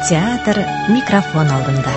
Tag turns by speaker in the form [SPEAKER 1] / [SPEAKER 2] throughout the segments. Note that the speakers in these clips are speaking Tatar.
[SPEAKER 1] Театр микрофон алдында.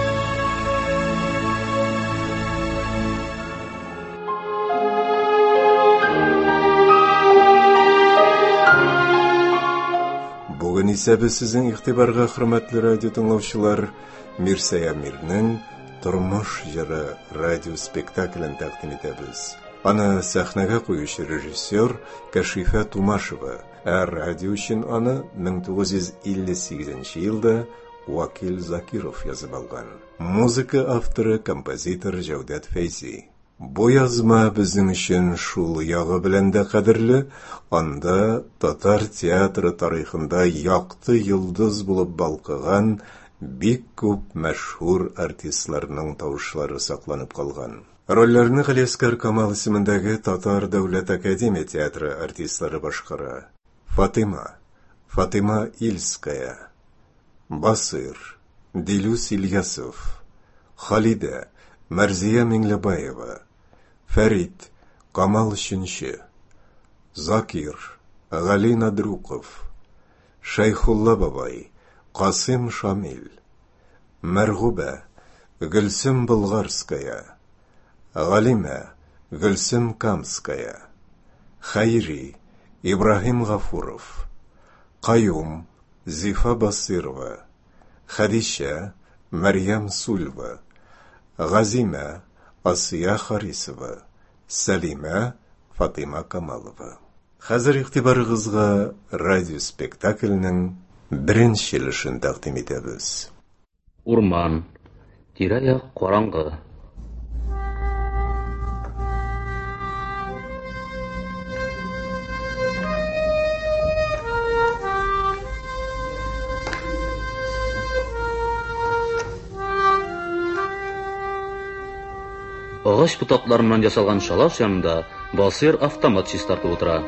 [SPEAKER 2] Бүген исә без сезнең игътибарга, хөрмәтле радио тыңлаучылар, Мирсая Мирнең Тормыш җыры радио спектаклен тәкъдим итәбез. Аны сәхнәгә куючы режиссер Кашифа Тумашева, радио өчен аны 1958 елда Вакил Закиров язып алган. Музыка авторы композитор Җәүдәт Фәйзи. Бу язма безнең өчен шул ягы белән дә кадерле, анда татар театры тарихында якты йолдыз булып балкыган бик күп мәшһүр артистларның тавышлары сакланып калган. Рольләрне Галиәскәр Камал исемендәге Татар дәүләт академия театры артистлары башкара. Фатыма Ильская, Басыр, Дилүс Ильясов, Халида, Мәрзия Миңлебаева, Фәрит, Камал Шинче, Закир, Гали Надруков, Шайхулла бабай, Касым Шамил, Мәргүбә, Гөлсем Болгарская, Галимә, Гөлсем Камская, Хайри, Ибрахим Гафуров, Каюм, Зифа Басырова, Хадиша, Мәрьям Сульва, Газимә, Асия Харисова, Сәлимә, Фатыма Камалова. Хәзер игътибарыгызга радио спектакльнең беренче өлешен тәкъдим итәбез.
[SPEAKER 3] Урман, тирә-як караңгы. Агач ботакларыннан ясалган шалаш янында Басыр автомат чистартып утыра.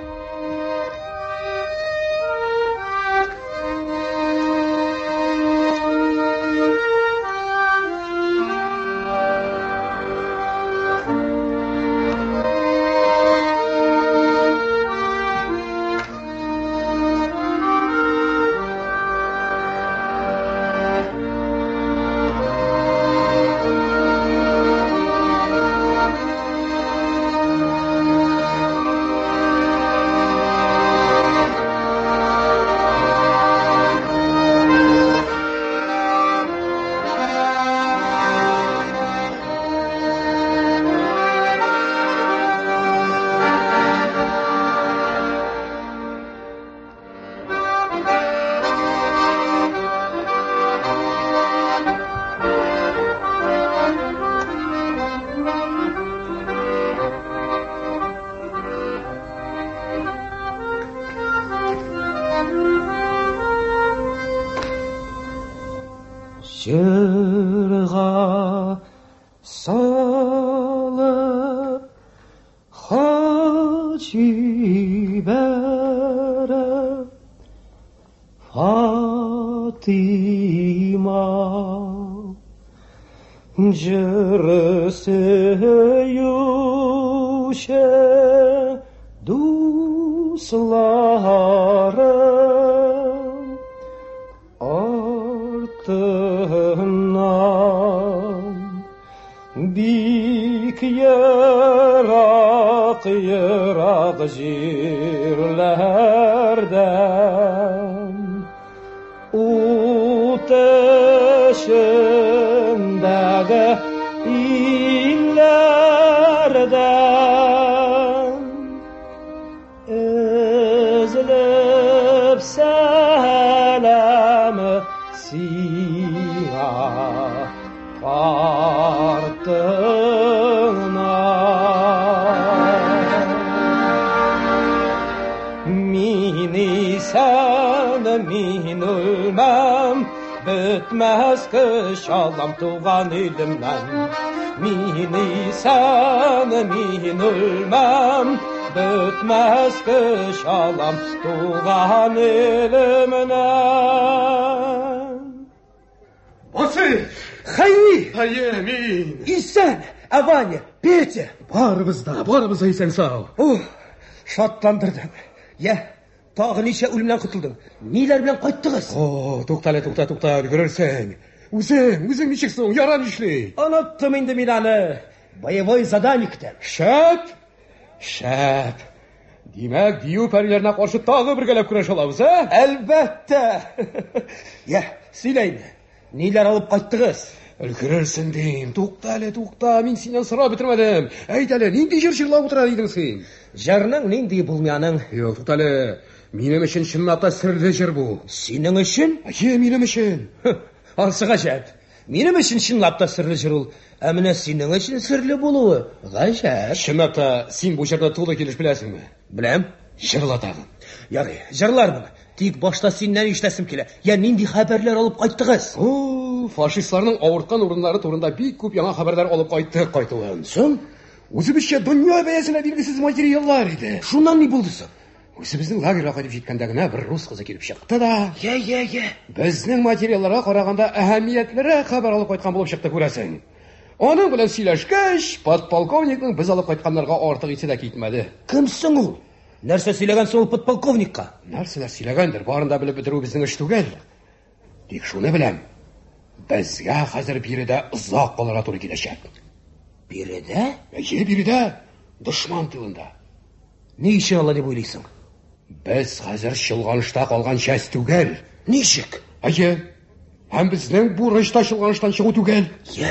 [SPEAKER 4] Жырға салып хат жіберіп Фатима жыры сөюші дусларым артынан бик ерак жерлерден ут ішіндегі иллерден үзіліп сәлемі сиңа артыңнан мини сән мин өлмәм бітмәс кіш алам туған елімнен мини сән мин өлмәм бітмәс кіш алам туған елімнен.
[SPEAKER 5] Басыр!
[SPEAKER 4] Хайри!
[SPEAKER 5] Мин!
[SPEAKER 4] Исән! Аваня! Петя!
[SPEAKER 5] Барыбыз да исән сау.
[SPEAKER 4] Шаттандырдың. Я, Тағы неше өлімнен құтылдың? Нелер білен қайттығыз?
[SPEAKER 5] О, тоқталы, тоқта, көрерсің. Өзің нешексің, яран ішлей.
[SPEAKER 4] Ұнаттым енді мен аны. Боевой заданиктен.
[SPEAKER 5] Шәп. Демәк, дию пәрілеріне қаршы тағы біргелеп күреш аламыз, ә?
[SPEAKER 4] Әлбәтті. Сөйлейді. Нелер алып қайттығыз?
[SPEAKER 5] Үлгірерсің дейм. Тоқталы, мен сенен сұра бітірмедім. Әйтәлі, ненде жыр-жырлап отыра дейдің сен?
[SPEAKER 4] Жарның ненде бұлмияның?
[SPEAKER 5] Yok, тоқталы, менің үшін шынлапта сірлі жыр бұл.
[SPEAKER 4] Сенің үшін?
[SPEAKER 5] Менің үшін.
[SPEAKER 4] Ансы ғажап. Менің үшін шынлапта сірлі жыр ол. Әміне сенің үшін сірлі болуы. Ғажап.
[SPEAKER 5] Шынлапта сен бұл жырда туылы келіш білесің ме?
[SPEAKER 4] Білем.
[SPEAKER 5] Жырлатағын.
[SPEAKER 4] Яғи, жырлар бұны. Тек башта сеннен ештесім келе. Ненде хабарлар алып қайттығыз?
[SPEAKER 5] Фашистларның ауыртқан орынлары турында бик көп яңа хабарлар алып қайтуын.
[SPEAKER 4] Соң?
[SPEAKER 5] Өзімізше дүния бәясіне белгісіз материаллар еді.
[SPEAKER 4] Шуннан не болдысың?
[SPEAKER 5] Өзіміздің лагерға қайтып жеткендігіне бір рус қызы келіп шықты да.
[SPEAKER 4] Біздің
[SPEAKER 5] материалларға қарағанда әһәмиятлері хабар алып қайтқан болып шықты көресің. Оның білен сөйлескеш, подполковниктің біз алып қайтқандарға артық есе де кетмеді.
[SPEAKER 4] Кімсің ол? Нәрсе сөйлеген сол подполковникқа?
[SPEAKER 5] Нәрселер сөйлегендір, барында біліп бітіру біздің іш түгел. Тек шуны білем. Бізге қазір береді ұзақ қолыра туры келешек.
[SPEAKER 4] Береді?
[SPEAKER 5] Береді. Дұшман тылында.
[SPEAKER 4] Не үшін ала деп ойлайсың?
[SPEAKER 5] Біз қазір шылғанышта қалған шәс түгел.
[SPEAKER 4] Нешік?
[SPEAKER 5] Һәм біздің бұрышта шылғаныштан шығу түгел.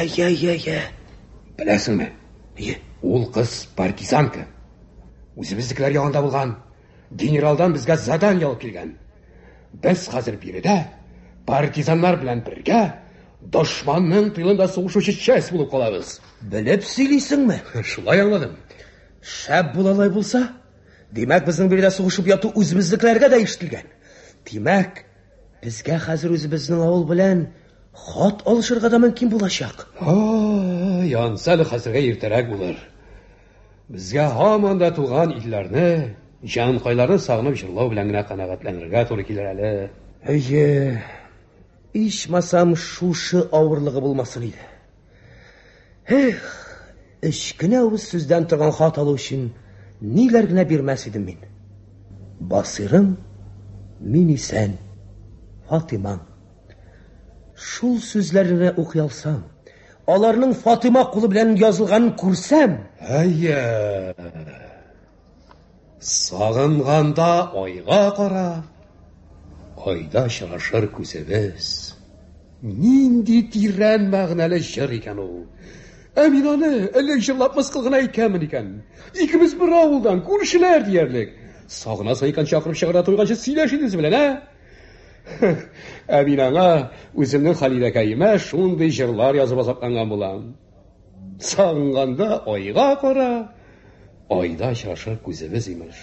[SPEAKER 5] Білесің ме? Ол қыз партизанка. Өзіміздікілер яғында болған. Генералдан бізге задание алып келген. Біз қазір береді партизандар білән бірге дұшманның тылында соғышушы шәс болып қаламыз.
[SPEAKER 4] Біліп сөйлейсің ме?
[SPEAKER 5] Шулай аңладым.
[SPEAKER 4] Шәп болалай болса, демәк біздің берде соғышып яту өзіміздікілерге де ешітілген. Демәк, бізге қазір өзіміздің ауыл білән хат алышырға да мүмкін болашақ.
[SPEAKER 5] Янсәлі қазірге ертерек болыр. Бізге хаманда туған илләрні, жанқайларды сағынып жырлау білән генә қанағатланырға туры келер әле. Ишмасам шушы ауырлығы болмасын еді.
[SPEAKER 4] Ішкіне өз сөзден тұрған хат алу үшін нелер генә бермәс едім мен. Басырым, мен исән, Фатимаң. Шул сүзләріне оқи алсам, аларның Фатима қолы белән язылғанын күрсәм,
[SPEAKER 5] сағынғанда айға қара, айда шырашыр күзебіз. Нинди тирән мәгънәле жыр икән ул. Мин аны әллә жырлап мыскылгына әйткәнмен икән. Икебез бер авылдан күршеләр диярлек. Сагынасы икән чакырып чыгара торган сөйләшегез белән, Мин аңа үземнең Халидәкәемә шундый җырлар язып азапланган булам. Сагынганда айга кара, айда шашыр күзебез имеш.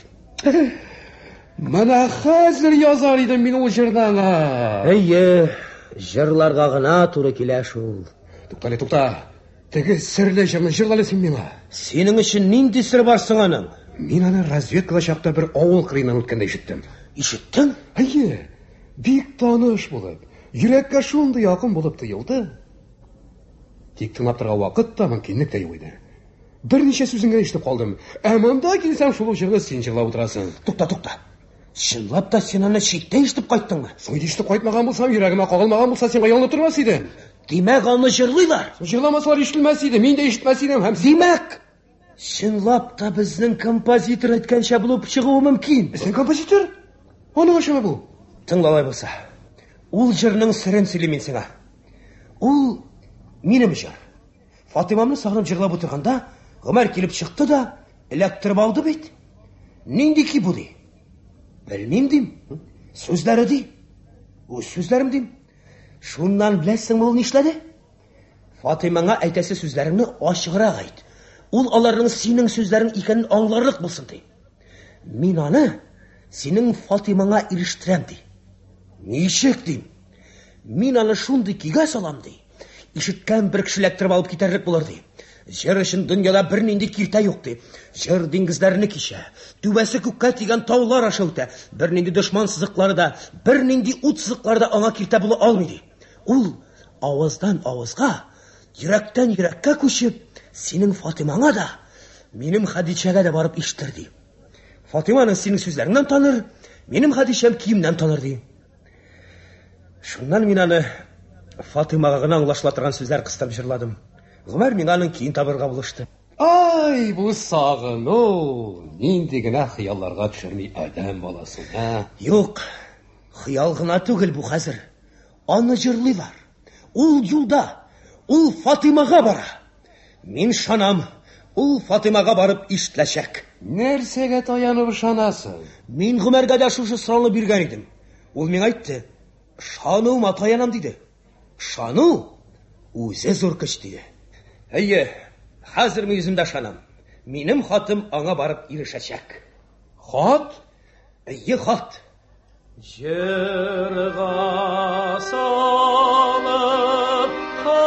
[SPEAKER 5] Менә хәзер язар идем мин ул җырларга.
[SPEAKER 4] Җырларга гына туры килә шул.
[SPEAKER 5] Тукта. Теге серле җырны җырлала син миңа.
[SPEAKER 4] Синең өчен нинди сер бар соң аның?
[SPEAKER 5] Мин аны разведкада чакта бер авыл кырыйнан үткәндә ишеттем.
[SPEAKER 4] Ишеттең?
[SPEAKER 5] Бик таныш булып, йөрәккә шундый якын булып тоелды. Тик тыңлап торган вакыт та мөмкинлек тә юк иде. Берничә сүзеңә ишетеп калдым. Монда килсәм шул җырны син җырлап утырасың.
[SPEAKER 4] Тукта. Чынлап та син аны читтә ишетеп кайттыңмы?
[SPEAKER 5] Соң ишетеп кайтмаган булсам, йөрәгемә кагылмаган булса, син янында тормас идең.
[SPEAKER 4] Димәк, аны җырлыйлар.
[SPEAKER 5] Җырламаслар ишетелмәс иде, мин дә ишетмәс идем һәм
[SPEAKER 4] димәк, чынлап та безнең композитор әйткәнчә булып чыгуы мөмкин.
[SPEAKER 5] Безнең композитор? Аны ача бу.
[SPEAKER 4] Тыңлалай булса, ул җырның сырын сөйлим мин сиңа. Ул минем җыр. Фатимамны сагынып җырлап утырганда, Гомәр килеп чыкты да, эләктереп алды бит. Нинди ки бу ди? Белмим дим. Сүзләре ди. Үз сүзләрем дим. Шуннан беләсең ул нишләде? Фатимаңа әйтәсе сүзләреңне ачыграк әйт. Ул аларның синең сүзләрең икәнен аңларлык булсын ди. Мин аны синең Фатимаңа ирештерәм ди. Ничек дим? Мин аны шундый кигә салам ди. Ишеткән бер кеше эләктереп алып китәрлек булыр ди. Җыр өчен дөньяда бер нинди киртә юк ди. Җыр диңгезләрне кичә, түбәсе күккә тигән таулар аша үтә. Бер нинди дошман сызыклары да, бер нинди ут сызыклары да аңа киртә була алмый ди. Ул авыздан авызга, йөрәктән йөрәккә күчеп, синең Фатимаңа да, минем Хәдичәгә дә барып ишетер ди. Фатиманы синең сүзләреңнән таныр, Менің Хадишам киімнен таныр дейм. Шуннан мен аны Фатимаға ғына аңлашылатырған сөздер қыстап жырладым. Ғұмар мен аның кейін табырға бұлышты.
[SPEAKER 5] Ай, бұл сағыну, нинди генә хыялларга төшерми адам баласын,
[SPEAKER 4] Юк, хыял гына түгел бу хәзер. Аны җырлыйлар. Ул юлда, ул Фатимага бара. Мин шанам, ул Фатимага барып ишетеләчәк.
[SPEAKER 5] Нәрсәгә таянып ышанасың?
[SPEAKER 4] Мин Гомәргә дә шушы сорауны биргән идем. Ул миңа әйтте, шануыма таянам диде. Шану үзе зур көч диде. Әйе, хәзер мин үзем дә шанам. Минем хатым аңа барып ирешәчәк.
[SPEAKER 5] Хат?
[SPEAKER 4] Әйе, хат.
[SPEAKER 6] Җырга салып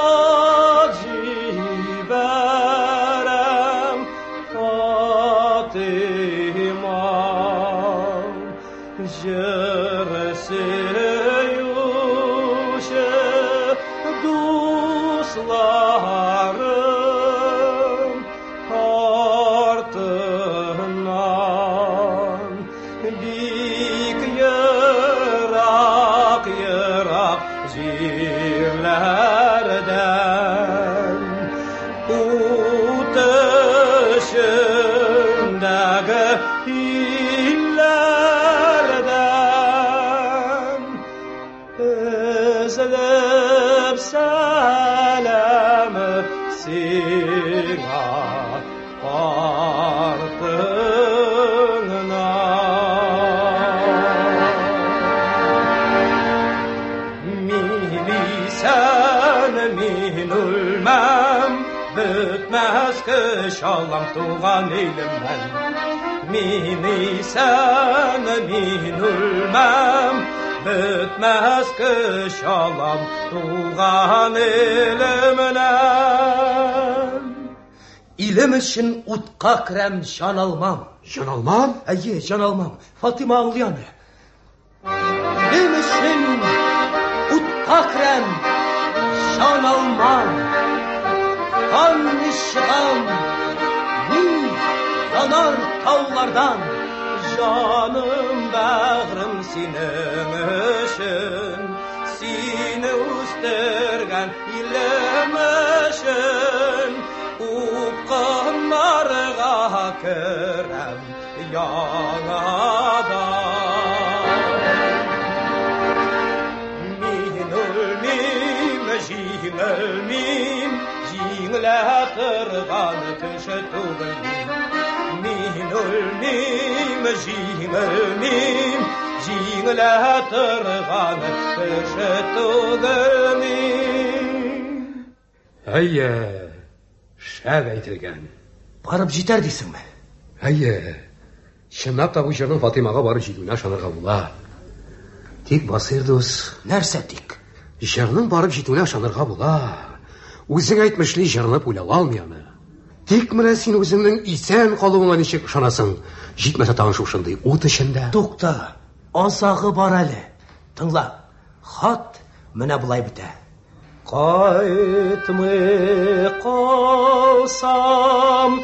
[SPEAKER 6] хаҗибәрәм Фатима җыры сөюче дусларым артыннан бик ерак җирләрдән ут эчендәге илләрдән эзләп сәламе сиңа Мин үлмәм, бөтмәс көч алам туган илемнән. Мин исән, мин үлмәм, бөтмәс көч алам туган илемнән.
[SPEAKER 4] Илем өчен утка керәм, җан алмам.
[SPEAKER 5] Җан алмам?
[SPEAKER 4] Әйе, җан алмам. Фатима аңлый аны. Илем өчен утка керәм, җан алмам. Қан ишгам, мин янар таулардан. Җаным, бәгърем синең өчен, сине үстергән илем өчен. Упкыннарга керәм яңадан. Мин үлмим, җиңелмим, җиңелә торган кеше түгел мин. Мин үлмим, җиңелмим, җиңелә торган кеше түгел мин.
[SPEAKER 5] Әйе, шәп әйтелгән.
[SPEAKER 4] Барып җитәр дисеңме?
[SPEAKER 5] Әйе, чынлап та бу җырның Фатимага барып җитүенә ышанырга була. Тик Басир дус,
[SPEAKER 4] Нәрсә тик?
[SPEAKER 5] җырның барып җитүенә ышанырга була. Үзең әйтмешли җырны уйлап алмый аны. Тик менә син үзеңнең исән калуыңа ничек ышанасың? Җитмәсә тагын шушындый ут эчендә.
[SPEAKER 4] Тукта, азагы бар әле. Тыңла, хат менә булай бетә.
[SPEAKER 6] Кайтмый калсам,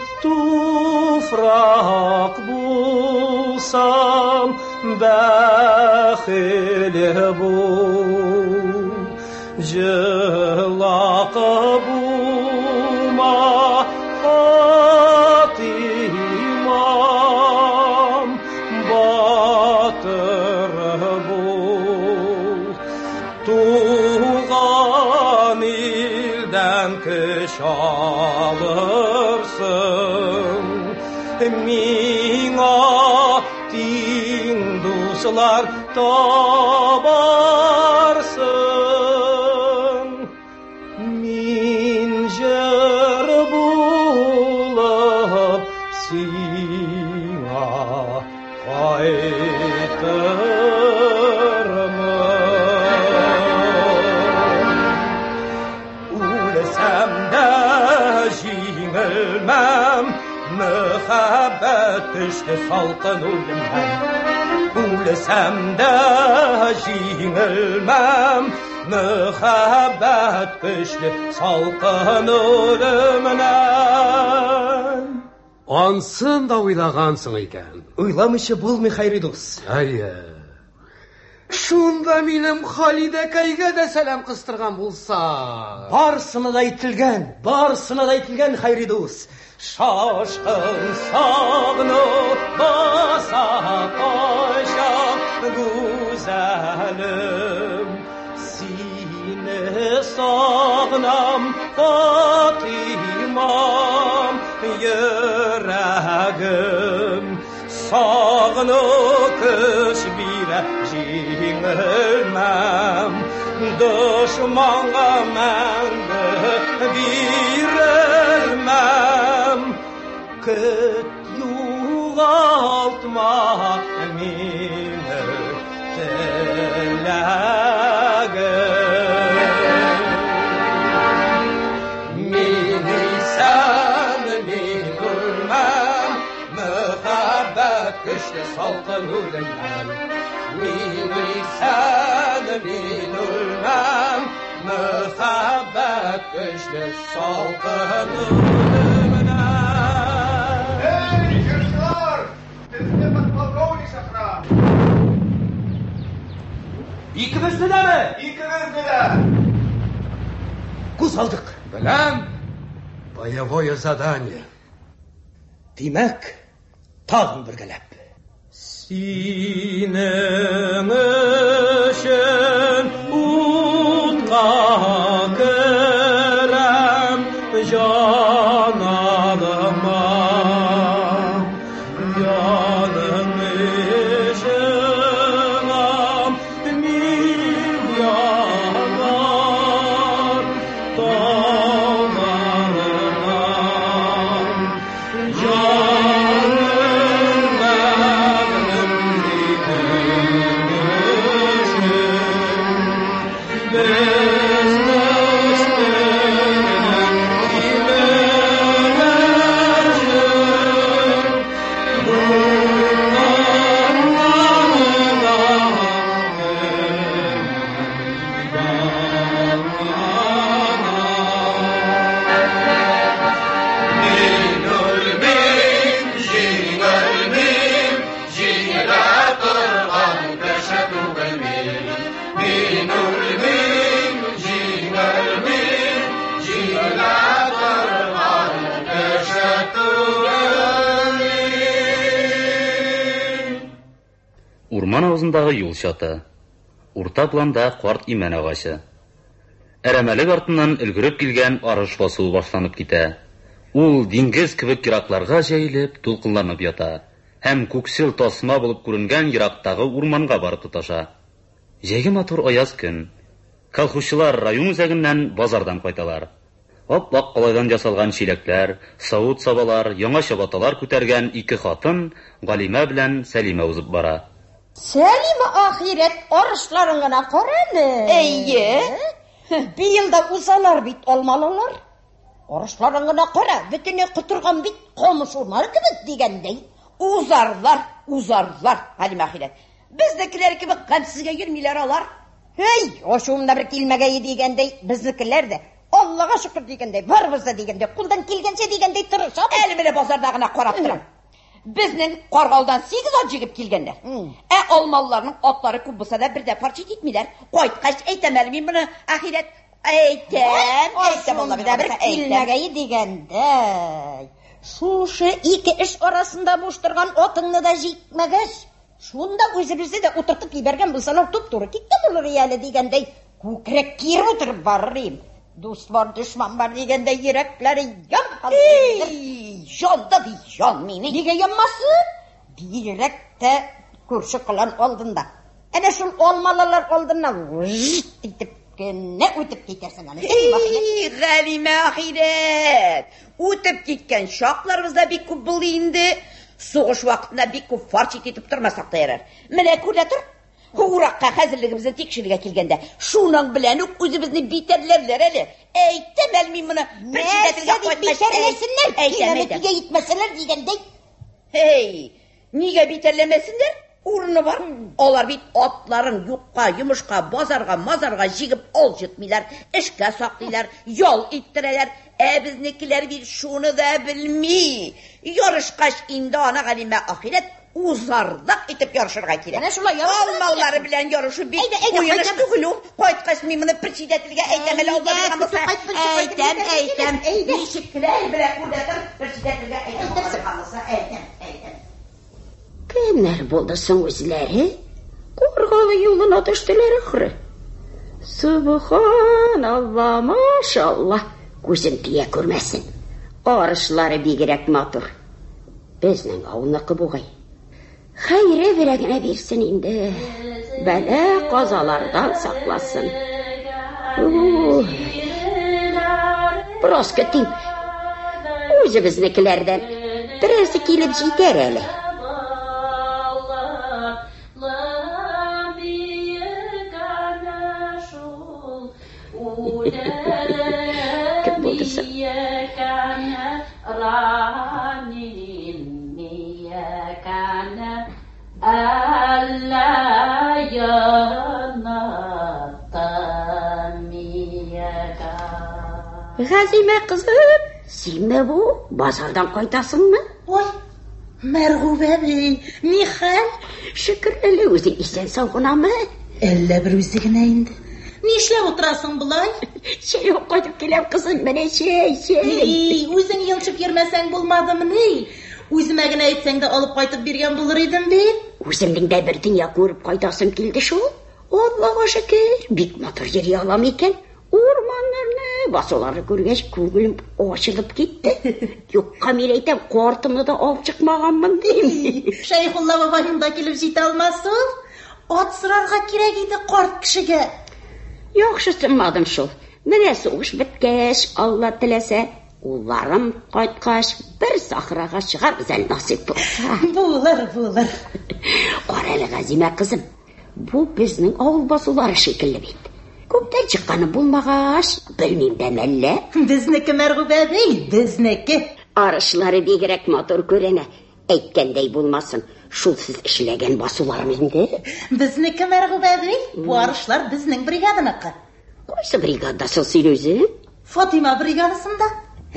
[SPEAKER 6] туфрак булсам, бәхиле бул, җылакы булма, Фатимам, батыр бул, туган илдән көч алырсың, миңа тиң дуслар табарсың. Мин җыр булып сиңа кайтырмын. Үлсәм дә җиңелмәм, мөхәббәт көчле салкын үлемнән. Үлсәм дә җиңелмәм, мөхәббәт көчле салкын үлемнән.
[SPEAKER 5] Ансын да уйлагансың икән.
[SPEAKER 4] Уйламыйча булмый, Хәйри дус.
[SPEAKER 5] Шунда минем Халидәкәйгә дә сәлам кыстырган булса.
[SPEAKER 4] Барсына да әйтелгән, Хәйри дус. Шашкын сагынып баса кайша güzelim, seni sağnam Fatimam, yüreğim sağnık bile jingilmem, düşmana men verilmem, küt yuğaltma meni tilagim. Meni sen bilmem, muhabbet güçlü salkın ölümem. Meni sen bilmem, muhabbet güçlü salkın ölümem. İkimizde de mi?
[SPEAKER 7] İkimizde de.
[SPEAKER 4] Kuz aldık.
[SPEAKER 5] Biləm, boyavoy zadание.
[SPEAKER 4] Demek, tağın bir gelep. Senin için utqa kerem canalıma.
[SPEAKER 3] Урман авызындағы юл чаты. Урта планда карт имән агачы. Әрәмәлек артыннан өлгереп килгән арыш басуы башланып китә. Ул диңгез кебек еракларга җәелеп, дулкынланып ята. Һәм күксел тасма булып күренгән ерактагы урманга барып тоташа. Җәйге матур аяз көн. Колхозчылар район үзәгеннән базардан кайталар. Ап-ак калайдан ясалган чиләкләр, савыт сабалар, яңа чабаталар күтәргән ике хатын Галимә белән Сәлимә узып бара.
[SPEAKER 8] Сәлимә ахирет арышларын гына караны.
[SPEAKER 9] Әйе.
[SPEAKER 8] Быел да узалар бит алмалылар. Арышларын гына кара, бөтене кытырган бит камыш урманы кебек дигәндәй.
[SPEAKER 9] Узарлар, Галимә ахирет. Безнекеләр кебек гамсызга йөрмиләр алар.
[SPEAKER 8] Hey, ошуымда бер килмәгәй дигәндәй, безнекеләр дә Аллага шөкер дигәндәй, барыбыз да дигәндәй, кулдан килгәнчә дигәндәй тырышабыз.
[SPEAKER 9] Әле менә базарда гына карап торам. Безнең Каргалдан 8 ат җигеп килгәннәр. Алмалыларның атлары күп булса да бердә парча китмиләр. Кайткач әйтәм әле мин моны ахирет. Әйтәм Алла белән
[SPEAKER 8] бер килмәгәй дигәндәй. Шушы ике эш арасында буш торган атыңны да җикмәгәч, шунда үзебезне дә утыртып ибәргән булсалар туп-туры китте булыр әле дигәндәй, күкрәк кире утырып барырым. Дуст бар, дошман бар дигәндәй йөрәкләре янмады.
[SPEAKER 9] Җанда ди, җан мине.
[SPEAKER 8] Нигә янмасын? Дирәктә күрше кылан алдында. Әнә шул алмалылар алдыннан итеп кенә үтеп китәсең аны.
[SPEAKER 9] Галимә ахирет. Үтеп киткән шакларыбызда бик күп булды инде. Сугыш вакытында бик күп фарч итеп тормасак та ярар. Менә күрә тор. Уракка хәзерлегебезне тикшерергә килгәндә, шуның белән үк үзебезне битәрләрләр әле. Әйтәм әле мин моны председательгә кайтмач.
[SPEAKER 8] Әйтәм, нигә итмәсәләр дигәндәй.
[SPEAKER 9] Нигә битәрләмәсеннәр? Урыны бар. Алар бит атларын юкка, йомышка, базарга, мазарга җигеп ал җитмиләр, эшкә саклыйлар, ял иттерәләр. Безнекеләр бит шуны да белми. Ярышкач инде ана Галимә ахирәт узарлык итеп ярышырга кирәк.
[SPEAKER 8] Менә шулай
[SPEAKER 9] Алмалары белән ярышу бит уйыныш түгел ул. Кайткач мин моны председательгә әйтәм әле алда булса. Әйтәм. Ничекләр белән күрдәтер председательгә әйтәм.
[SPEAKER 7] Кемнәр булды соң үзләре? Кургалы юлына төштеләр ахры. Субханалла, машалла. Күзен тия күрмәсен. Арышлары бигрәк матур. Безнең авылныкы бугай. Хәйре берәгенә бирсен инде. Бәлә казалардан сакласын. Брос көтим. Үзебезнекеләрдән берәрсе килеп җитәр әле. Кем булдысы? Газимә кызым, синме бу? Базардан кайтасыңмы?
[SPEAKER 8] Ой, Мәргүбә бей, ни хәл?
[SPEAKER 7] Шөкер әле үзең исән сау гынамы?
[SPEAKER 8] Әллә бер үзе генә инде. Нишләп утырасың булай?
[SPEAKER 7] Чәй кайтып киләм кызым, менә чәй.
[SPEAKER 8] Үзең йончып йөрмәсәң булмадымы ни? Үземә генә әйтсәң дә алып кайтып биргән булыр идем бит.
[SPEAKER 7] Үземнең дә бер дөнья күреп кайтасым килде шул. Аллага шөкер, бик матур йөри алам икән. Урманнарны, басуларны күргәч, күңелем ачылып китте. Юкка мин әйтәм, картымны да алып чыкмаганмын дим.
[SPEAKER 8] Шәйхулла бабаның да килеп җитә алмас ул. Ат сырарга кирәк иде карт кешегә.
[SPEAKER 7] Яхшы сынмадым шул. Менә сугыш беткәч, Алла теләсә, улларым кайткач, бер сахрага чыгарбыз әле насыйп булса.
[SPEAKER 8] Булыр.
[SPEAKER 7] Кара әле Газимә кызым, бу безнең авыл басулары шикелле бит. Күптән чыкканы булмагач, белмим дә мәллә.
[SPEAKER 8] Безнеке Мәргүбә бей, безнеке.
[SPEAKER 7] Арышлары бигрәк матур күренә. Әйткәндәй булмасын, шул сез эшләгән басуларым инде.
[SPEAKER 8] Безнеке Мәргүбә бей, бу арышлар безнең бригаданыкы.
[SPEAKER 7] Кайсы бригада сез сөйләсең?
[SPEAKER 8] Фатима бригадасында.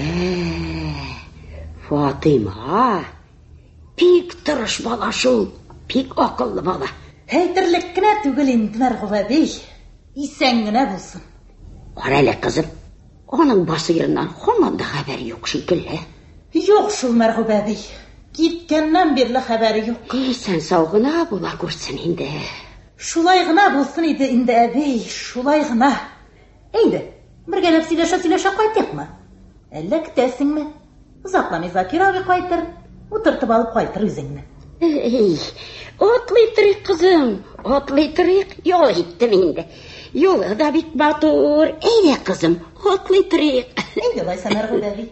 [SPEAKER 7] Фатима. Бик тырыш бала шул, бик акыллы бала.
[SPEAKER 8] Әйтерлек кенә түгел инде Мәргүбә бей. Исән генә булсын.
[SPEAKER 7] Кара әле кызым, аның басыйырыннан һаман да хәбәр юк шикелле.
[SPEAKER 8] Юк шул Мәргүбә бей. Киткәннән бирле хәбәре юк.
[SPEAKER 7] Исән сау гына була күрсен инде.
[SPEAKER 8] Шулай гына булсын иде инде әбей, шулай гына. Әйдә, бергәләп сөйләшә кайтыйкмы? Әллә көтәсеңме? Озакламый Закир абый кайтыр, утыртып алып кайтыр үзеңне.
[SPEAKER 7] Атлый торыйк кызым, атлый торыйк. Ял иттем инде. Юлы да бик матур. Әйдә кызым, атлый торыйк.
[SPEAKER 8] Әйдә Лайса Мәргүбә бей.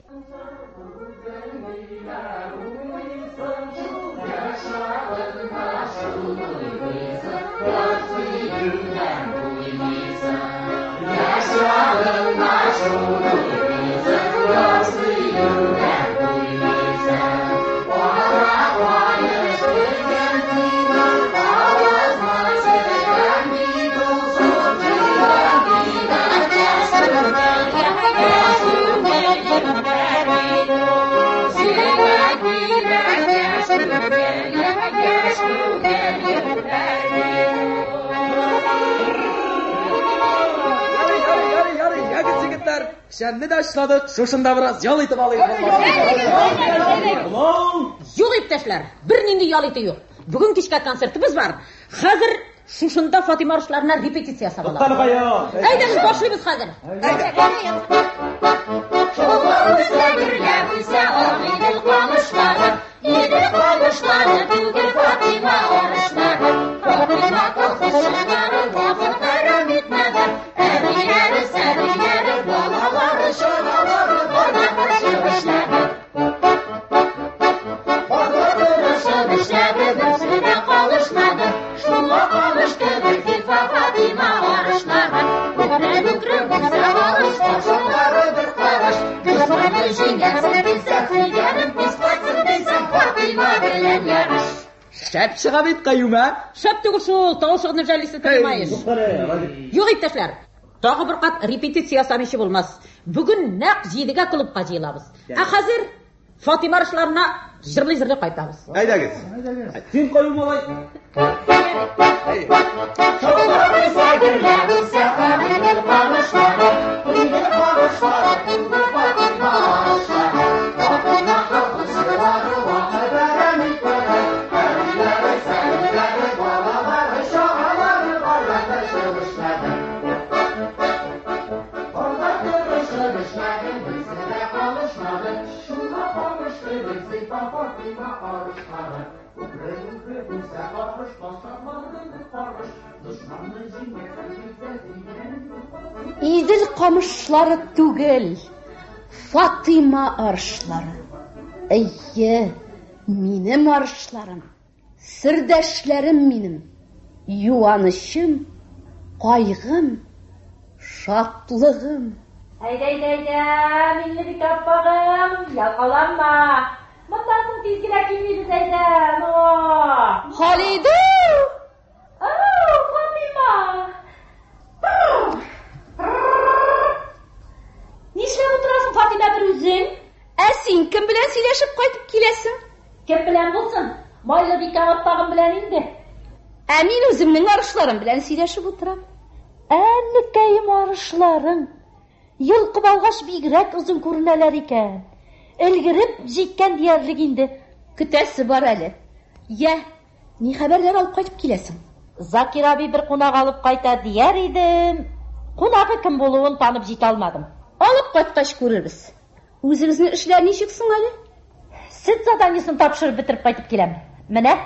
[SPEAKER 6] Şenni de açladık. Şuşunda biraz yal itip alayım.
[SPEAKER 10] Юк иптәшләр, бернинди ял ите юк. Бүген кичкә концертыбыз бар. Хәзер шушында Фатима арышларына репетициясы була. Әйдәгез башлыйбыз хәзер.
[SPEAKER 6] Шәп чыга бит Каюма.
[SPEAKER 10] Шәп түгел шул, тавышыгны жәлисе тормайыз. Юк иптәшләр. Тагы бер кат репетиция ясамыйчы булмас. Бүген нәкъ 7-гә клубка җыелабыз. Ә хәзер Фатима арышларына җырлый-җырлый кайтабыз.
[SPEAKER 6] Әйдәгез. Син Каюма бай.
[SPEAKER 7] Идел камышлары түгел, Фатима арышлары. Әйе, минем арышларым, сирдәшләрем минем, юанышым, кайгым, шатлыгым.
[SPEAKER 10] Әйдә, мине бик аппагым, якаланма. Мондан соң тиз генә килмибез әйдә.
[SPEAKER 7] Халида!
[SPEAKER 10] Фатима! Нишләп утырасың, Фатима, бер үзең?
[SPEAKER 7] Ә син кем белән сөйләшеп кайтып киләсең?
[SPEAKER 10] Кем белән булсын? Майлы бик аппагым белән инде.
[SPEAKER 7] Ә мин үземнең арышларым белән сөйләшеп утырам. Әнекәем арышларың. Йылкып алгач бигрәк озын күренәләр икән. Элгереп җиткән диярлек инде. Көтәсе бар әле. Я, ни хәбәрләр алып кайтып киләсең?
[SPEAKER 1] Закир аби бер кунак алып кайта дияр идем. Кунагы кем булуын танып җитә алмадым.
[SPEAKER 7] Алып кайткач күрербез. Үзегезнең эшләр ничек соң әле?
[SPEAKER 1] Сөт заданиесен тапшырып бетереп кайтып киләм. Менә.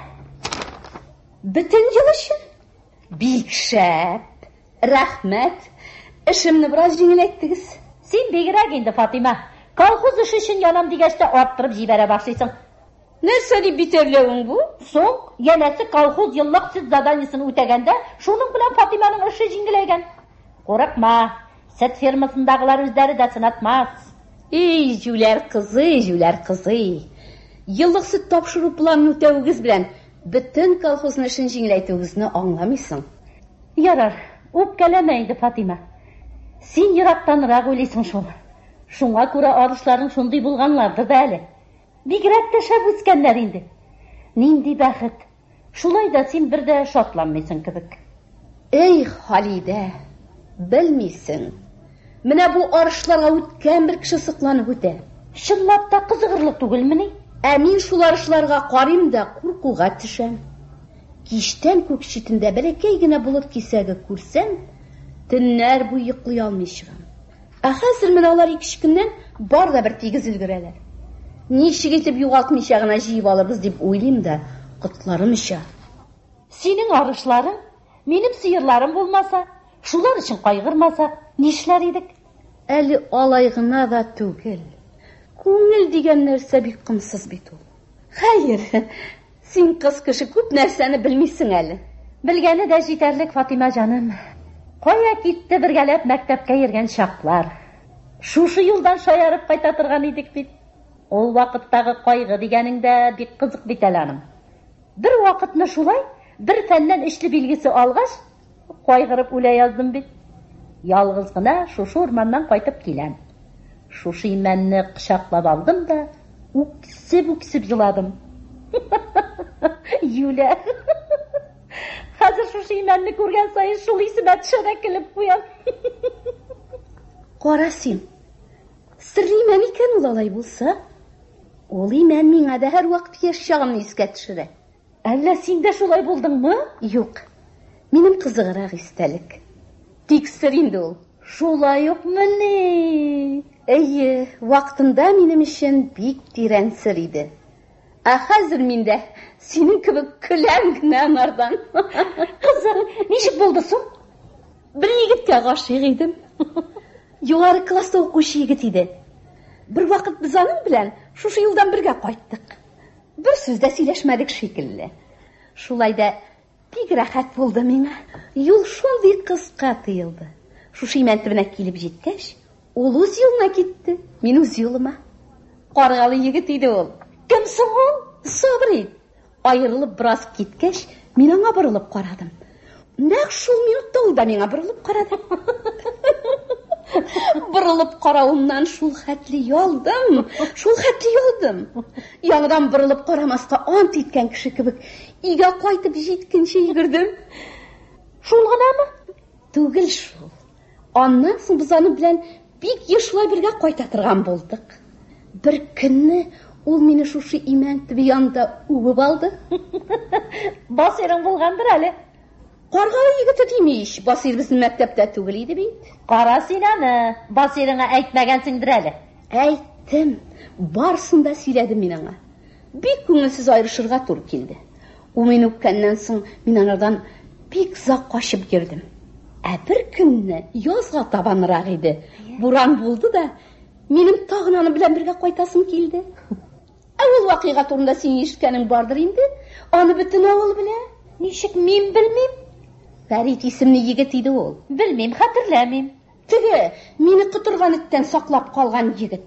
[SPEAKER 7] Бөтен ел өчен? Бик шәп. Рәхмәт. Эшемне бераз җиңеләйттегез.
[SPEAKER 1] Син бигрәк инде, Фатима. Колхоз эше өчен янам дигәч тә арттырып җибәрә башлыйсың.
[SPEAKER 7] Нәрсә дип битәрләвең бу?
[SPEAKER 1] Соң, янәсе колхоз еллык сөт заданиесен үтәгәндә, шуның белән Фатиманың эше җиңеләйгән. Курыкма, сөт фермасындагылар үзләре дә сынатмас.
[SPEAKER 7] Җүләр кызый. Еллык сөт тапшыру планын үтәвегез белән бөтен колхозның эшен җиңеләйтүегезне аңламыйсың.
[SPEAKER 1] Ярар, үпкәләмә инде, Фатима. Син ерактанрак уйлыйсың шул. Шуңа күрә арышларың шундый булганлардыр да әле. Бигрәк тә шәп үскәннәр инде. Нинди бәхет. Шулай да син бер дә шатланмыйсың кебек.
[SPEAKER 7] Эй, Халидә, белмисең. Менә бу арышларга үткән бер кеше сыкланып үтә.
[SPEAKER 1] Чынлап та кызыгырлык түгелмени?
[SPEAKER 7] Ә мин шул арышларга карыйм да куркуга төшәм. Киштән күк читендә бәләкәй генә булып кисәге күрсәм, төннәр буе йоклый алмый чыгам. Ә хәзер менә алар 2 көннән бар да бер тигез өлгерәләр. Ничек итеп югалтмыйча гына җыеп алырбыз дип уйлыйм да, котларымча.
[SPEAKER 1] Синең арышларың, минем сыерларым булмаса, шулар өчен кайгырмаса, нишләр идек?
[SPEAKER 7] Әле алай гына да түгел. Күңел дигән нәрсә бик кымсыз бит ул. Хәер, син кыз кеше күп нәрсәне белмисең әле.
[SPEAKER 1] Белгәне дә җитәрлек, Фатима җаным. Кая китте бергәләп мәктәпкә йөргән чаклар. Шушы юлдан шаярып кайта торган идек бит. Ул вакыттагы кайгы дигәнең дә бик кызык бит әле аның. Бер вакытны шулай, бер фәннән эшле билгесе алгач, кайгырып үлә яздым бит. Ялгыз гына шушы урманнан кайтып киләм. Шушы имәнне кочаклап алдым да, үксеп җыладым. Юля. Хәзер шушы имәнне күргән сайын шул исемә төшәрә килеп куям.
[SPEAKER 7] Кара син. Сirri имән икән ул алай булса, ул имән миңа да һәр вакыт яшь чагымны искә төшерә.
[SPEAKER 1] Әллә син дә шулай булдыңмы?
[SPEAKER 7] Юк. Минем кызыграк истәлек. Тик сер инде ул.
[SPEAKER 1] Шулай ук менә.
[SPEAKER 7] Әйе, вакытында минем өчен бик тирән сер иде. Ә хәзер миндә синең кебек көләм генә аңардан.
[SPEAKER 1] Кызым, ничек булды соң?
[SPEAKER 7] Бер егеткә гашыйк идем. Югары класста укучы егет иде. Бер вакыт без аның белән шушы юлдан бергә кайттык. Бер сүз дә сөйләшмәдек шикелле. Шулай да бик рәхәт булды миңа. Юл шундый кыска тыелды. Шушы имән төбенә килеп җиткәч, ул үз юлына китте, мин үз юлыма. Каргалы егет иде ул.
[SPEAKER 1] Кем соң ул?
[SPEAKER 7] Сабри. Айырылып біраз кеткеш, мен аңа бұрылып қарадым. Нәқ шул минутта ул да миңа бұрылып қарады. Бұрылып қарауымнан шул хәтле ялдым. Яңадан бұрылып қарамасқа ант еткен кіші кебек, үйге қайтып жеткенше йөгердем.
[SPEAKER 1] Шул гынамы?
[SPEAKER 7] Түгел шул. Аннан соң без аны белән бик ешлай бергә кайта торган булдык. Бер көнне ул мине шушы имән төбе янында үбеп алды.
[SPEAKER 1] Басирың булгандыр әле.
[SPEAKER 7] Каргалы егете димиш, Басир безнең мәктәптә түгел иде бит.
[SPEAKER 1] Кара син аны, Басирыңа әйтмәгәнсеңдер әле.
[SPEAKER 7] Әйттем, барсын да сөйләдем мин аңа. Бик күңелсез айрышырга туры килде. Ул мине үпкәннән соң мин анардан бик зак качып йөрдем. Ә бер көнне язга табанрак иде. Буран булды да, минем тагын аны белән бергә кайтасым килде. Ул вакыйга турында син ишеткәнең бардыр инде. Аны бөтен авыл белә.
[SPEAKER 1] Ничек мин белмим?
[SPEAKER 7] Фәрит исемле егет иде ул.
[SPEAKER 1] Белмим, хәтерләмим.
[SPEAKER 7] Теге, мине кытырган иттән саклап калган егет.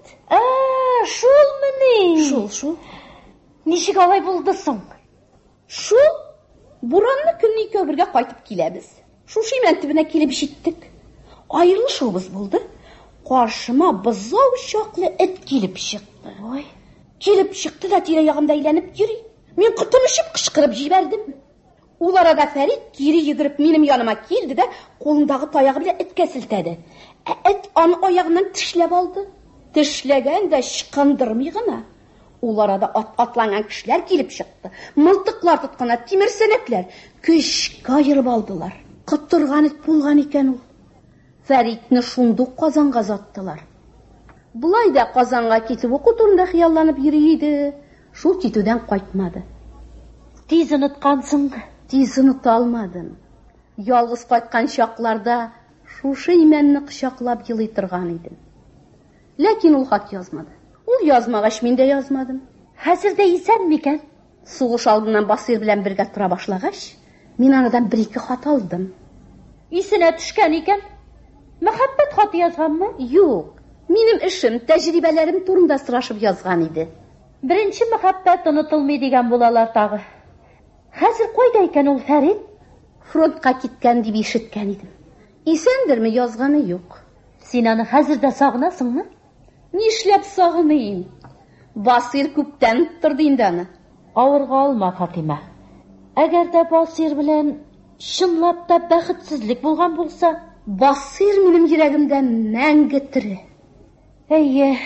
[SPEAKER 1] Шулмыни?
[SPEAKER 7] Шул.
[SPEAKER 1] Ничек алай булды соң?
[SPEAKER 7] Шул, буранны көнне икәү бергә кайтып киләбез. Шушы имән төбенә килеп җиттек. Аерылышыбыз булды. Каршыма бызау чаклы эт килеп чыкты.
[SPEAKER 1] Ой,
[SPEAKER 7] килеп чыкты да тирә-ягымда әйләнеп йөри. Мин кытырышып кычкырып җибәрдем. Ул арада Фәрит кире йөгереп минем яныма килде дә кулындагы таягы белән эткә селтәде. Эт аны аягыннан тешләп алды. Тешләгән дә чыкындырмый гына. Ул арада атланган кешеләр килеп чыкты. Мылтыклар тоткан, тимер сәнәкләр көчкә айырып алдылар. Кытырган эт булган икән ул. Фәритне шундук Казанга заттылар. Булай да Казанга китеп уку турында хыялланып йөри иде. Шул китүдән кайтмады.
[SPEAKER 1] Тиз оныткансың.
[SPEAKER 7] Тиз оныта алмадым. Ялгыз кайткан чакларда шушы имәнне кычаклап йылый торган идем. Ләкин ул хат язмады. Ул язмагач мин дә язмадым.
[SPEAKER 1] Хәзердә исән микән?
[SPEAKER 7] Сугыш алдыннан Басир белән бергә тора башлагач, мин анадан бер-ике хат алдым.
[SPEAKER 1] Исенә төшкән икән? Мәхәббәт хаты язганмы?
[SPEAKER 7] Юк. Минем эшем, тәҗрибәләрем турында сорашып язган иде.
[SPEAKER 1] Беренче мәхәббәт онытылмый дигән булалар тагы. Хәзер кайда икән ул Фәрит?
[SPEAKER 7] Фронтка киткән дип ишеткән идем. Исәндерме, язганы юк.
[SPEAKER 1] Син аны хәзер дә сагынасыңмы?
[SPEAKER 7] Нишләп сагыным? Басир күптән торды инде аны.
[SPEAKER 1] Авырга алма, Фатима. Әгәр дә Басир белән чынлап та бәхетсезлек булган булса,
[SPEAKER 7] Басир минем йөрәгемдә мәңге тере.
[SPEAKER 1] Әйе,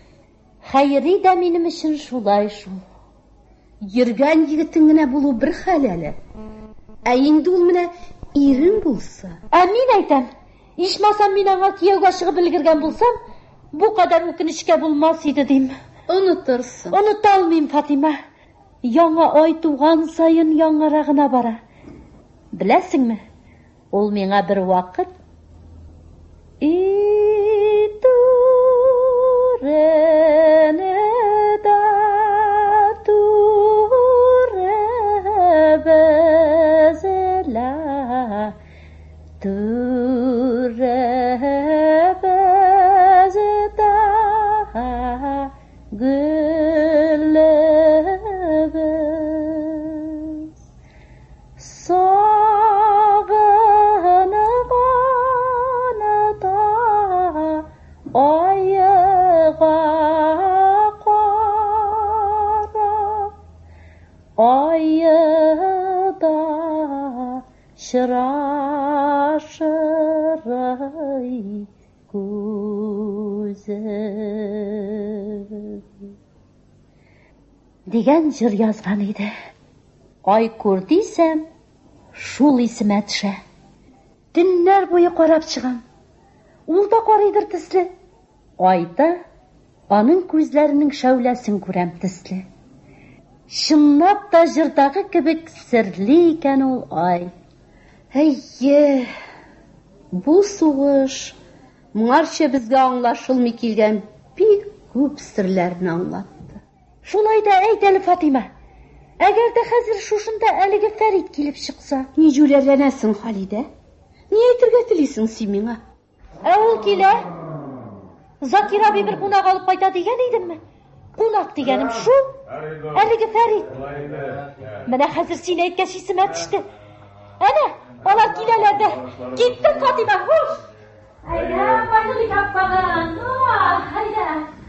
[SPEAKER 1] хәйри дә минем өчен шулай шул.
[SPEAKER 7] Йөргән егетең генә булу бер хәл әле. Ә инде ул менә ирем булса.
[SPEAKER 1] Мин әйтәм, ичмасам мин аңа кияүгә чыгып өлгергән булсам, бу кадәр үкенечкә булмас иде дим.
[SPEAKER 7] Онытырсың.
[SPEAKER 1] Оныта алмыйм, Фатима. Яңа ай туган сайын яңарагына бара. Беләсеңме? Ул миңа бер вакыт şıraşırıy güzel degan jir yazgan edi. Ay ko'rdiysam, shul esimə düşə. Dinlər boyu qarab çıxam. Ул да qaraydır tizli. Ayda onun gözlərinin şəvləsin görəm tizli. Шынлап та жырдағы кебек серле икән ул ай.
[SPEAKER 7] Әйе, бу сугыш моңарча безгә аңлашылмый килгән бик күп серләрне аңлатты.
[SPEAKER 1] Шулай да әйт әле, Фатима. Әгәр дә хәзер шушында әлеге Фәрит килеп чыкса,
[SPEAKER 7] ни җүләрләнәсең, Халидә? Ни әйтергә телисең син миңа?
[SPEAKER 1] Ул килә. Закир аби бер кунак алып кайта дигән идемме? Qunaq deganim shu. Haligi Farid. Mana hozir sen aytgan esimga tushdi. Ana, olar kelalarda. Ketdim Fatima, xo'sh. Hayda, qo'ydi kappag'an. Hayda.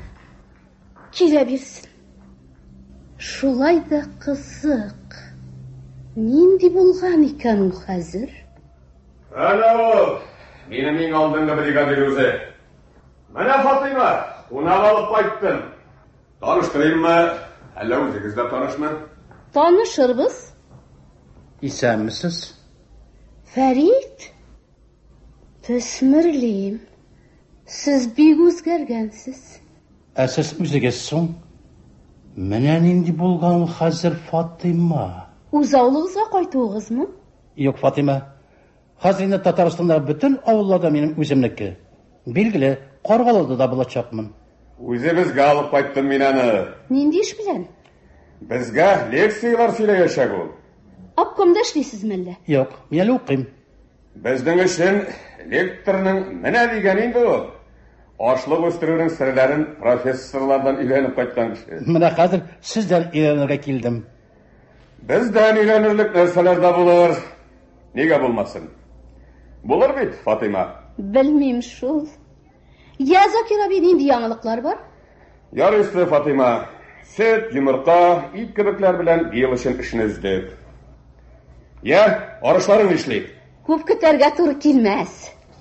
[SPEAKER 1] Kela bersin. Shulayda qiziq. Nindi bo'lgan ekan u hozir?
[SPEAKER 11] Alo, mening oldingi brigadir o'zi. Mana Fatima, qonaq olib qaytdim. Tanishtiraymi? Hali o'zingizda tanishmi?
[SPEAKER 1] Tanishirmiz.
[SPEAKER 5] Esanmisiz?
[SPEAKER 1] Farid. Tasmirlim. Siz bek o'zgargansiz.
[SPEAKER 5] Siz o'zingizsiz. Mana nindi bo'lgan hozir Fatima.
[SPEAKER 1] O'zavlig'izga qaytdingizmi?
[SPEAKER 5] Yo'q Fatima. Hozir endi Tataristonda butun ovullarda mening o'zimniki. Belgili, Qorg'alida bo'lachaqman.
[SPEAKER 11] O'zimizga olib qaytdim men ani.
[SPEAKER 1] Nindi ish bilan?
[SPEAKER 11] Bizga leksiyalar so'rayashak ol.
[SPEAKER 1] Obkomda ishlaysizmi alla?
[SPEAKER 5] Yo'q, men o'qiyman.
[SPEAKER 11] Bizning ishim lektorning nima degani endi u? Oshliq o'stiruvning sirlarini professorlardan o'rganib qaytgan kishi.
[SPEAKER 5] Mana hozir sizdan o'rganishga keldim.
[SPEAKER 11] Bizdan o'rganirlik narsalarda bo'lar. Nega bo'lmasin? Bo'lar bit, Fatima.
[SPEAKER 1] Bilmayman shu. Ya Zakirabiy endi yangiliklar bor.
[SPEAKER 11] Yarishdi Fatima. Süt, yumurta, it kibiklar bilan yeyilishim ishni izlab. Ya, orishlaring ishlaydi.
[SPEAKER 1] Ko'p kutarga to'g'ri kelmas.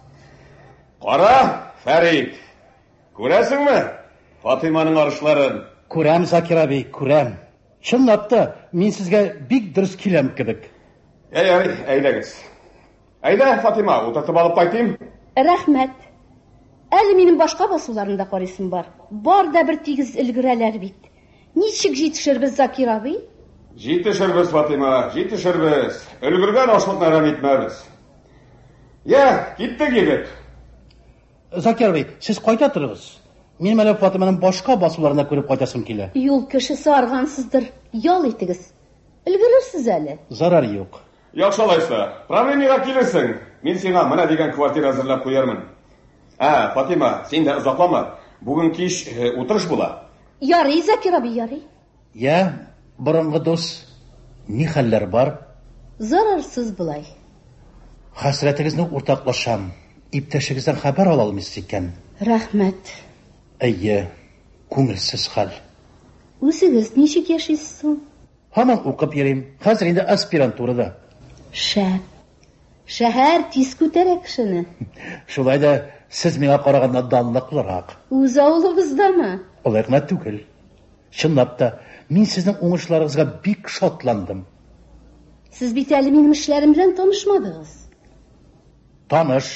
[SPEAKER 11] Qara, Farid. Ko'rasizmi? Fatimaning orishlarini.
[SPEAKER 5] Ko'ram Zakirabiy, ko'ram. Chinlabda men sizga bek durust kelam kibik.
[SPEAKER 11] Aylagiz. Ayda Fatima, o'tirib olib qaytayim.
[SPEAKER 1] Rahmat. Ali mening boshqa bosuvlarimda qaraysim bor. Borda bir tegiz ilgiralar bit. Nechik yetishirmiz Zakirabiy?
[SPEAKER 11] Yetishirmiz Fatima, yetishirmiz. Ulgurgan oshliqni ram etmaymiz. Ya, ketdik yigit.
[SPEAKER 5] Zakirabiy, siz qayta tursiz. Men mana Fatimaning boshqa bosuvlarini ko'rib qaytasim kelar.
[SPEAKER 1] Yo'l kishisi arg'ansizdir. Yo'l etigiz. Ilgirsiz ali.
[SPEAKER 5] Zarar yo'q.
[SPEAKER 11] Yaxshi olaysa, Praveniyaga kelirsin. Men senga mana degan kvartira hazırlab qo'yarman. Fatima, sen de uzoqlama. Bugun kech o'tirish bo'lar.
[SPEAKER 1] Yori Zakirabiy, yori.
[SPEAKER 5] Ya, burungi do'st, ne xallar bor?
[SPEAKER 1] Zararsiz bo'lay.
[SPEAKER 5] Hasratingizni o'rtoqlasham. İptashingizdan xabar ola olmaysiz ekan.
[SPEAKER 1] Rahmat.
[SPEAKER 5] Ayya, ko'ngilsiz hal.
[SPEAKER 1] O'zingiz nechik yashaysiz?
[SPEAKER 5] Hamon o'qib yuring. Hozir endi aspiranturada.
[SPEAKER 1] Shahar tez ko'tarar kishini.
[SPEAKER 5] Shulayda siz menga qaraganda donliqliroq.
[SPEAKER 1] O'z ovulimizdami?
[SPEAKER 5] Ularga tugil. Chinlabda men sizning o'ng'ishlaringizga bek shodlandim.
[SPEAKER 1] Siz bitali mening ishlarim bilan tanishmadingiz.
[SPEAKER 5] Tanish.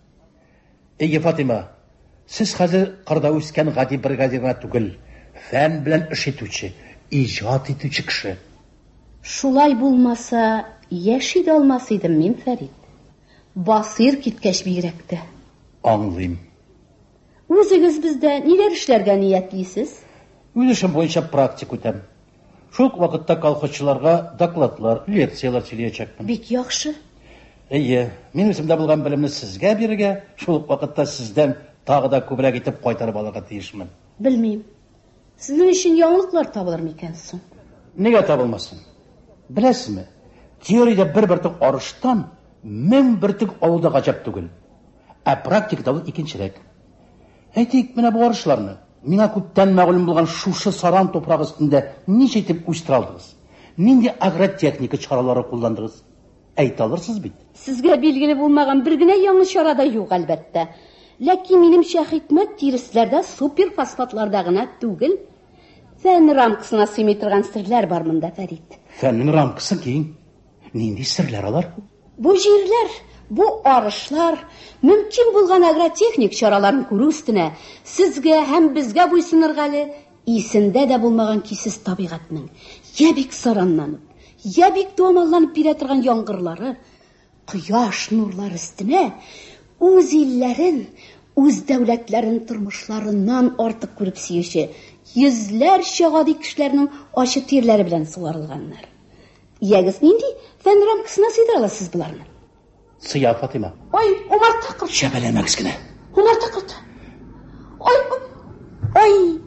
[SPEAKER 5] Ey Fatima, siz hozir qirda o'sgan g'adi brigadirga tugil. Fan bilan ish etuvchi, ijod etuvchi kishi.
[SPEAKER 1] Shulay bo'lmasa, yashay olmas edim men Farid. Basir ketkash buyrakda.
[SPEAKER 5] Anglayman.
[SPEAKER 1] O'zingiz bizda nelar ishlarga niyatlisiz?
[SPEAKER 5] O'zim bo'yicha praktik o'tam. Shu vaqtda kolxozchilarga dokladlar, leksiyalar chilayacakman.
[SPEAKER 1] Bek yaxshi.
[SPEAKER 5] Eyye, men o'zimda bo'lgan bilimni sizga berga, shu vaqtda sizdan tog'ida ko'proq etib qaytarib olishga tiyishman.
[SPEAKER 1] Bilmayman. Sizning uchun yangiliklar topilarmi ekansiz?
[SPEAKER 5] Nega topilmasin? Bilasizmi? Teoriyada bir tuk orishdan ming bir tuk ovulda g'ajab tugul. Praktikada bu ikkinchilik. Aytik, mana bu orishlarni menga ko'pdan ma'lum bo'lgan shu saran to'proq ustida necha etib o'stira oldingiz? Nindi agrotexnika choralari qo'llandingiz? Ayta olarsiz-mi?
[SPEAKER 1] Sizga belgili bo'lmagan birgina yangi chorada yo'q albatta. Lekin menimcha xizmat tirislarda super fosfatlardagina tugil. Fan ramkasına sıymaytırgan sirler var mında Farid.
[SPEAKER 5] Fanning ramkası keyin? Nindi sirler alar?
[SPEAKER 1] Bu yerler, bu arışlar, mümkün bulgan agrotexnik çaralarını kuru üstüne sizge hem bizge bu sınırgalı, iyisinde de bulmagan kisiz tabiatının, yebik saranlanıp, yebik doğmallanıp biretirgan yangırları, kıyaş nurlar üstüne, öz illerin, öz devletlerin turmuşlarından artık görüp siyişi, yüzlerce gadi kişilerinin aşı tirleri bilen suvarılganlar. Yağız nindi, fen ramkasına sıydır alasız bularını.
[SPEAKER 5] Sıya Fatima.
[SPEAKER 1] Ay, Umar takırt.
[SPEAKER 5] Şebelemek iskine.
[SPEAKER 1] Umar takırt. Ay, ay.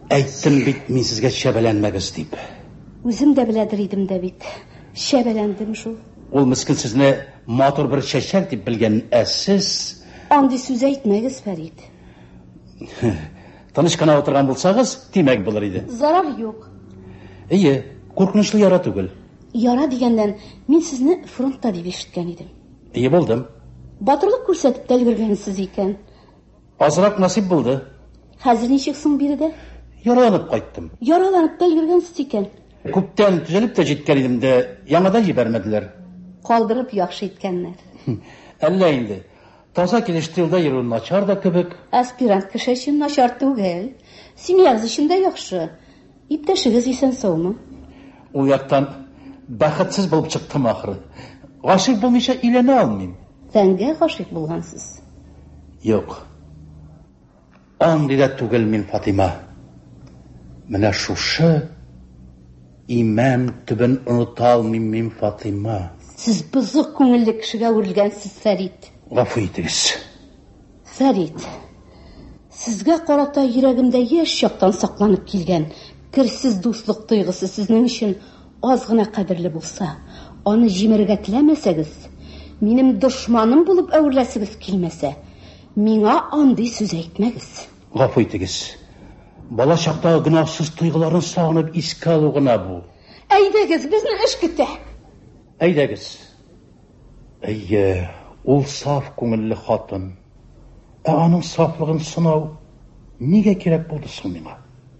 [SPEAKER 5] Әйттем бит, мин сезгә шәбәләнмәгез дип.
[SPEAKER 10] Үзем дә беләдер идем дә бит. Шәбәләндем шул.
[SPEAKER 5] Ул мискин сезне матур бер чәчәк дип белгән, сез
[SPEAKER 10] Андый сүз әйтмәгез, Фәрит.
[SPEAKER 5] Тыныч кына утырган булсагыз, тимәк булыр иде.
[SPEAKER 10] Зарар юк.
[SPEAKER 5] Әйе, куркынычлы яра түгел.
[SPEAKER 10] Яра дигәндән, мин сезне фронтта дип ишеткән идем.
[SPEAKER 5] Әйе, булдым.
[SPEAKER 10] Батырлык күрсәтеп тә өлгергәнсез икән.
[SPEAKER 5] Азрак насип булды.
[SPEAKER 10] Хәзер ничек соң биредә?
[SPEAKER 5] Яраланып кайттым.
[SPEAKER 10] Яраланып та өлгергәнсез икән.
[SPEAKER 5] Күптән төзәлеп тә җиткән идем дә, яңадан җибәрмәделәр.
[SPEAKER 10] Калдырып яхшы иткәннәр.
[SPEAKER 5] Әллә инде. Таза килеш тилдә йөрү начар да кебек.
[SPEAKER 10] Аспирант кеше өчен начар түгел. Семьягыз өчен дә яхшы. Иптәшегез исән-саумы?
[SPEAKER 5] Ул яктан бәхетсез булып чыктым ахыры. Гашык булмыйча өйләнә алмыйм.
[SPEAKER 10] Фәнгә гашык булгансыз.
[SPEAKER 5] Юк. Андый да түгел мин, Фатима. Менә шушы имән төбен оныта алмыйм мин, Фатима.
[SPEAKER 10] Сез бызык күңелле кешегә үрелгәнсез, Фәрит.
[SPEAKER 5] Гафу итегез.
[SPEAKER 10] Фәрит, сезгә карата йөрәгемдә яшь чактан сакланып килгән керсез дуслык тойгысы сезнең өчен аз гына кадерле булса, аны җимерергә теләмәсәгез, минем дошманым булып әверләсегез килмәсә, миңа андый сүз әйтмәгез.
[SPEAKER 5] Гафу итегез. Бала чактагы гөнаһсыз тойгыларын сагынып искә алу гына бу.
[SPEAKER 10] Әйдәгез, безне эш көтә.
[SPEAKER 5] Әйдәгез. Әйе, ул саф күңелле хатын. Аның сафлыгын сынау нигә кирәк булды соң миңа?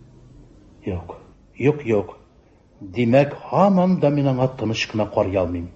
[SPEAKER 5] Юк. Димәк, һаман да мин аңа тыныч кына карый алмыйм.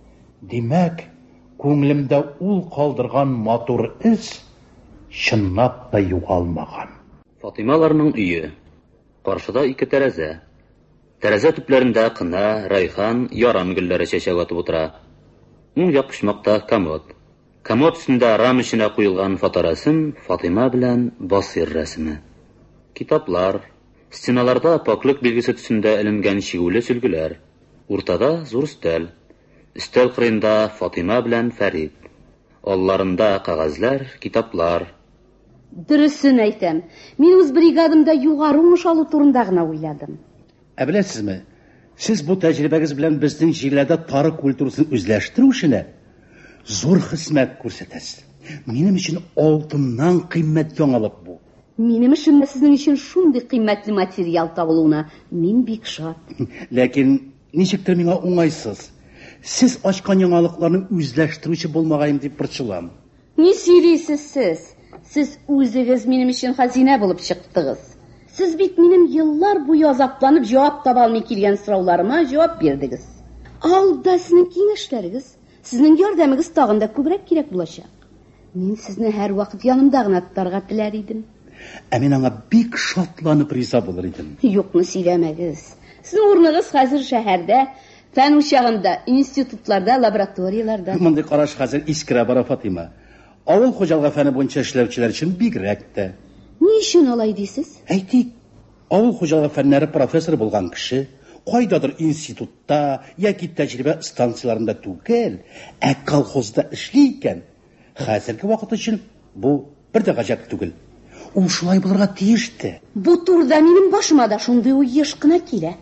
[SPEAKER 5] Димәк, күңелемдә ул калдырган матур эз чынлап та югалмаган.
[SPEAKER 3] Фатималарның өйе. Каршыда ике тәрәзә. Тәрәзә төпләрендә кына, райхан, яран гөлләре чәчәк атып утыра. Уң як почмакта комод. Комод өстендә рам эченә куелган фоторәсем Фатима белән Басир рәсеме. Китаплар, стеналарда паклык билгесе төсендә эленгән чигүле сөлгеләр. Уртада зур өстәл. Өстәл кырыенда Фатима белән Фәрит. Алларында кагазьләр, китаплар.
[SPEAKER 10] Дөресен әйтәм. Мин үз бригадамда югары уңыш алу турында гына уйладым.
[SPEAKER 5] Беләсезме? Сез бу тәҗрибәгез белән безнең җирләрдә тарих культурасын үзләштерү эшенә зур хезмәт күрсәтәсез. Минем өчен алтыннан кыйммәт яңалык бу.
[SPEAKER 10] Минем эшемдә сезнең өчен шундый кыйммәтле материал табылуына мин бик шат.
[SPEAKER 5] Ләкин ничектер миңа уңайсыз. Сез ачкан яңалыкларны үзләштерүче булмагайым дип борчылам.
[SPEAKER 10] Ни сөйлисез сез? Сез үзегез минем өчен хәзинә булып чыктыгыз. Сез бит минем еллар буе азапланып җавап таба алмый килгән сорауларыма җавап бирдегез. Алда сезнең киңәшләрегез, сезнең ярдәмегез тагын да күбрәк кирәк булачак. Мин сезне һәр вакыт янымда гына тотарга теләр идем.
[SPEAKER 5] Мин аңа бик шатланып риза булыр идем.
[SPEAKER 10] Юкны сөйләмәгез. Сезнең урыныгыз хәзер шәһәрдә, фән учагында, институтларда, лабораторияларда.
[SPEAKER 5] Мондый караш хәзер искерә бара, Фатима. Авыл хуҗалыгы фәне буенча эшләүчеләр өчен бигрәк тә.
[SPEAKER 10] Ни өчен алай дисез?
[SPEAKER 5] Әйтик, авыл хуҗалыгы фәннәре профессоры булган кеше кайдадыр институтта яки тәҗрибә станцияларында түгел, колхозда эшли икән. Хәзерге вакыт өчен бу бер дә гаҗәп түгел. Ул шулай булырга тиеште.
[SPEAKER 10] Бу турда минем башыма да шундый уй еш кына килә.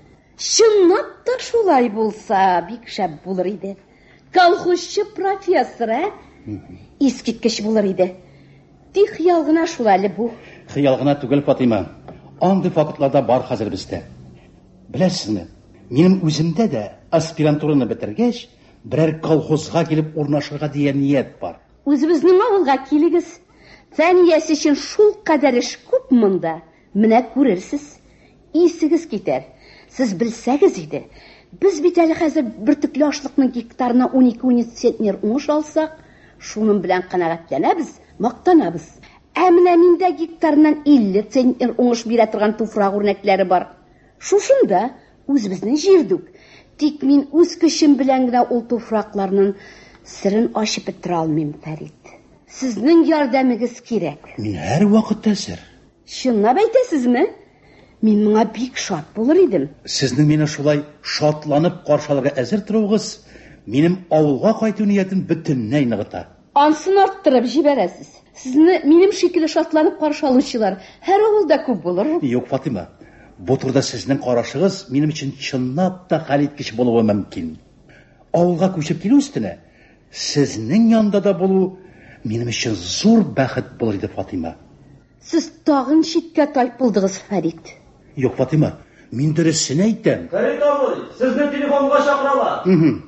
[SPEAKER 10] Чынлап та шулай булса, бик шәп булыр иде. Колхозчы профессор, искиткеч булыр иде. Тик хыял гына шул әле бу.
[SPEAKER 5] Хыял гына түгел, Фатима. Андый фактларда бар хәзер бездә. Беләсезме, минем үземдә дә аспирантураны бетергәч, берәр колхозга килеп урнашырга дигән ният бар.
[SPEAKER 10] Үзебезнең авылга килегез. Фәниясе өчен шул кадәр эш күп монда. Менә күрерсез. Исегез китәр. Сез белсәгез иде. Без бит әле хәзер бөртекле ашлыкның гектарына 12-13 центнер уңыш алсак, шуның белән канәгатьләнәбез, мактанабыз. Менә миндә гектарыннан 50 центнер уңыш бирә торган туфрак үрнәкләре бар. Шушында үзебезнең җирдүк. Тик мин үз көчем белән генә ул туфракларның сырын ачып бетерә алмыйм, Фәрит. Сезнең ярдәмегез кирәк.
[SPEAKER 5] Мин һәр вакыт әзер.
[SPEAKER 10] Чынлап әйтәсезме? Мин моңа бик шат булыр идем.
[SPEAKER 5] Сезнең мине шулай шатланып каршыларга әзер торугыз минем авылга кайту ниятен бөтенләй ныгыта.
[SPEAKER 10] Ансын арттырып җибәрәсез.
[SPEAKER 12] Сезне минем шикелле шатланып каршы алучылар һәр авылда күп булыр.
[SPEAKER 5] Юк, Фатима. Бу турда сезнең карашыгыз минем өчен чынлап та хәл иткеч булуы мөмкин. Авылга күчеп килү өстенә сезнең янда да булу минем өчен зур бәхет булыр иде, Фатима.
[SPEAKER 12] Сез тагын читкә тайпылдыгыз, Фәрит.
[SPEAKER 5] Юк, Фатима, мин дөресен әйтәм.
[SPEAKER 6] Фәрит абый, сезне телефонга чакыралар.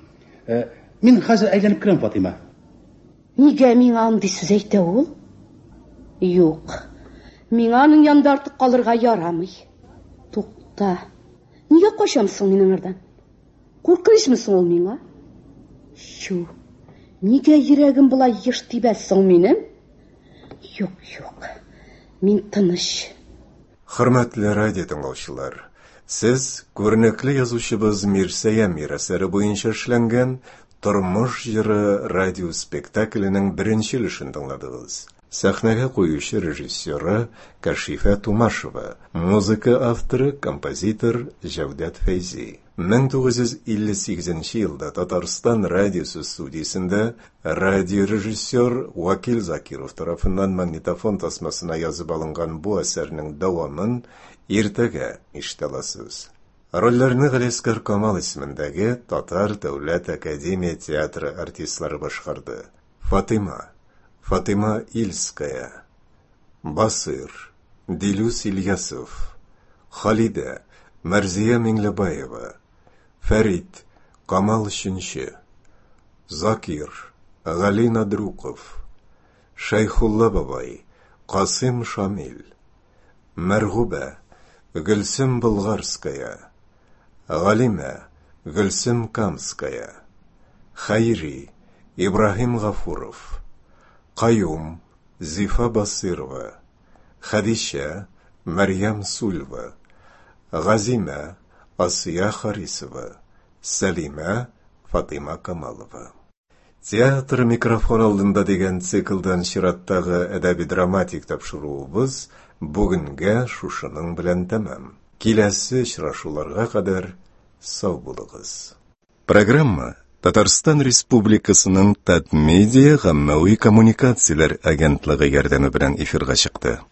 [SPEAKER 5] Мин хәзер әйләнеп керәм, Фатима.
[SPEAKER 12] Нигә миңа андый сүз әйтә ул? Юк. Миңа аның янында артык калырга ярамый. Тукта. Нигә качамсың минең ярдан? Куркынычмы соң ул миңа? Шу. Нигә йөрәгем булай еш тибәсең минем? Юк. Мин тыныч.
[SPEAKER 2] Хөрмәтле радио тыңлаучылар, сез күренекле язучыбыз Мирсәя Мир әсәре буенча эшләнгән Тормыш җыры радио спектакленең беренче өлешен тыңладыгыз. Сәхнәгә куючы режиссеры Кашифа Тумашева, музыка авторы, композитор Җәүдәт Фәйзи. 1958 елда Татарстан радиосы студиясендә радиорежиссер Вакил Закиров тарафыннан магнитофон тасмасына язып алынган бу әсәрнең дәвамын иртәгә ишетәләсез. Рольләрне Галискар Камал исемендәге Татар Дәүләт Академия театры артистлары башкарды. Фатима Ильская, Басыр, Дилүс Ильясов, Халида, Мәрзия Миңлебаева, Фәрит, Камал Шинче, Закир, Гали Надруков, Шайхулла бабай, Касым Шамил, Мәргүбә, Гөлсем Болгарская, Галимә, Гөлсем Камская, Хайри, Ибрахим Гафуров, Каюм, Зифа Басырова, Хадиша, Мәрьям Сульва, Газимә, Асия Харисова, Сәлимә, Фатима Камалова. Театр микрофон алдында дигән циклдан чираттагы әдәби-драматик тапшыруыбыз бүгенгә шушының белән тәмам. Киләсе очрашуларга кадәр сау булыгыз. Программа Татарстан Республикасының Татмедиа гаммәви коммуникацияләр агентлыгы ярдәме белән эфирга чыкты.